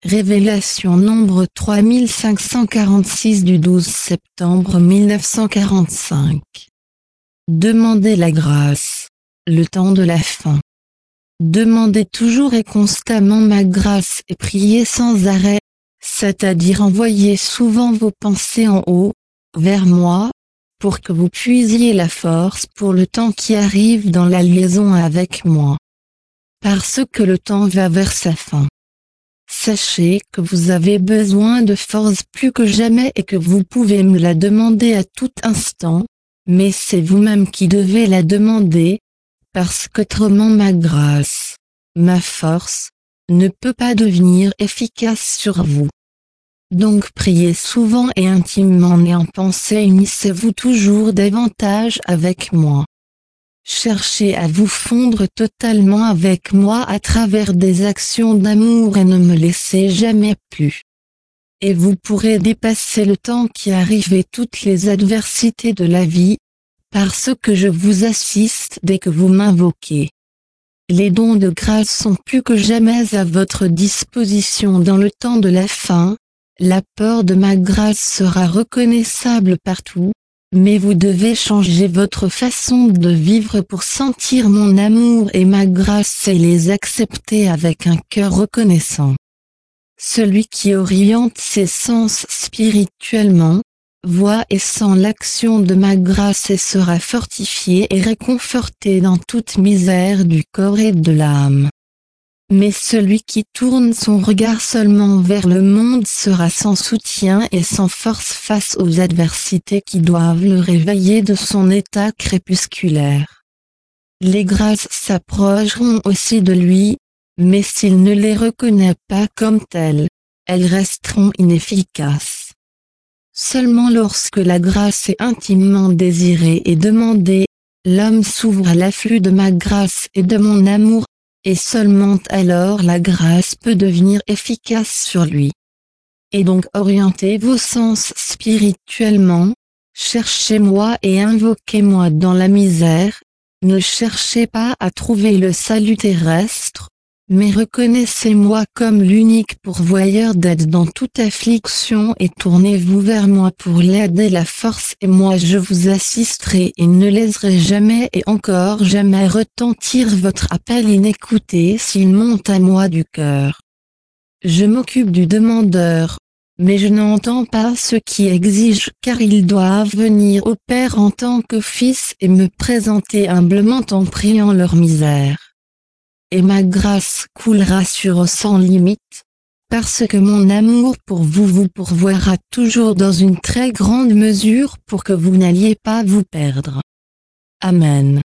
Révélation nombre 3546 du 12 septembre 1945. Demandez la grâce. Le temps de la fin. Demandez toujours et constamment ma grâce et priez sans arrêt, c'est-à-dire envoyez souvent vos pensées en haut, vers moi, pour que vous puisiez la force pour le temps qui arrive dans la liaison avec moi. Parce que le temps va vers sa fin. Sachez que vous avez besoin de force plus que jamais et que vous pouvez me la demander à tout instant, mais c'est vous-même qui devez la demander, parce qu'autrement ma grâce, ma force, ne peut pas devenir efficace sur vous. Donc priez souvent et intimement et en pensée unissez-vous toujours davantage avec moi. Cherchez à vous fondre totalement avec moi à travers des actions d'amour et ne me laissez jamais plus. Et vous pourrez dépasser le temps qui arrive et toutes les adversités de la vie, parce que je vous assiste dès que vous m'invoquez. Les dons de grâce sont plus que jamais à votre disposition dans le temps de la fin, l'apport de ma grâce sera reconnaissable partout. Mais vous devez changer votre façon de vivre pour sentir mon amour et ma grâce et les accepter avec un cœur reconnaissant. Celui qui oriente ses sens spirituellement, voit et sent l'action de ma grâce et sera fortifié et réconforté dans toute misère du corps et de l'âme. Mais celui qui tourne son regard seulement vers le monde sera sans soutien et sans force face aux adversités qui doivent le réveiller de son état crépusculaire. Les grâces s'approcheront aussi de lui, mais s'il ne les reconnaît pas comme telles, elles resteront inefficaces. Seulement lorsque la grâce est intimement désirée et demandée, l'homme s'ouvre à l'afflux de ma grâce et de mon amour, et seulement alors la grâce peut devenir efficace sur lui. Et donc orientez vos sens spirituellement, cherchez-moi et invoquez-moi dans la misère, ne cherchez pas à trouver le salut terrestre, mais reconnaissez-moi comme l'unique pourvoyeur d'aide dans toute affliction et tournez-vous vers moi pour l'aide et la force et moi je vous assisterai et ne laisserai jamais et encore jamais retentir votre appel inécouté s'il monte à moi du cœur. Je m'occupe du demandeur, mais je n'entends pas ceux qui exigent car ils doivent venir au Père en tant que fils et me présenter humblement en priant leur misère. Et ma grâce coulera sur eux sans limite, parce que mon amour pour vous vous pourvoira toujours dans une très grande mesure pour que vous n'alliez pas vous perdre. Amen.